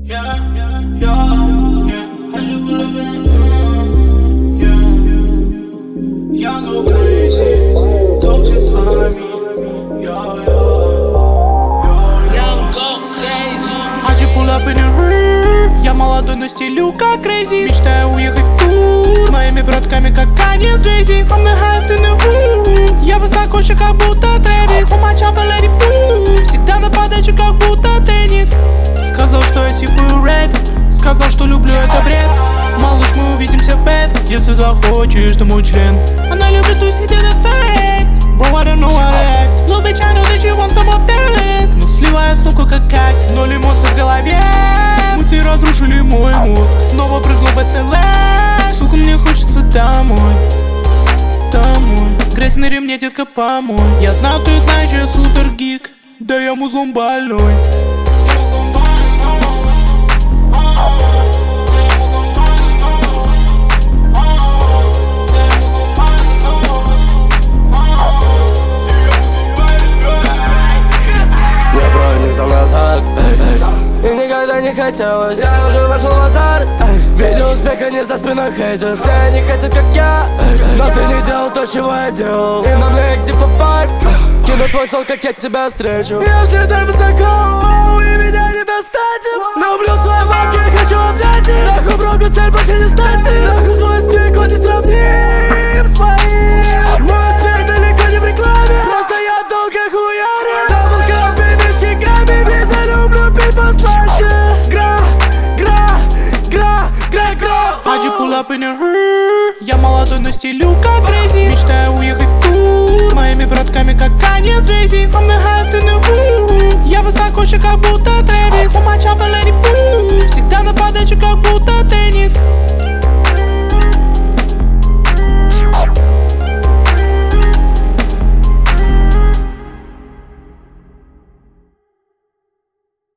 Yeah, I just pull up in a yeah. Y'all go crazy, don't just sign me. Young go crazy. I just pull up in a я молодой, но стилю как crazy. Мечтаю уехать в тур с моими братками, как Kanye с Jay-Z. I'm the highest in the room. Я высоко, как будто Трэвис. On my chopper, let it boom. Всегда на подаче, как будто теннис. Сказал, что я сипаю рэп. Сказал, что люблю это бред. Малыш, мы увидимся в бэд. Если захочешь, ты мой член. Она любит тусить, это факт. Bro, I don't know how to act. Little bitch, I know that you want some of that. Но сливаю, сука, как какь. Ноль эмоций в голове. Мысли разрушили мой мозг. Снова прыгну в СЛС. Сука, мне хочется домой. Домой. Грязь на ремне, детка, помой. Я знаю, ты знаешь, я супер гик. Да я музлом больной. И никогда не хотелось, я уже вошел в азарт. Видел успеха не за спиной хейтер. Все они хотят как я, но ты не делал то, чего я делал. И на мне экзит for five. Кину твой сон, как я тебя встречу. Я взлетаю высоко, и меня не достать. Люблю свои бабки, хочу обнять их. Нахуй броку, цель больше не стать. Нахуй твой успех, он не сравним с моим. Мой успех далеко не в рекламе. Просто я долго хуярю. Даблкап, бейби, с киками. Везде люблю пить послаще. I just pull up in a я молодой, но стилю как crazy. Мечтаю уехать в тур с моими братками, как Kanye с Jay-Z. I'm the highest in the room. Я высоко, как будто Трэвис. On my chopper, let it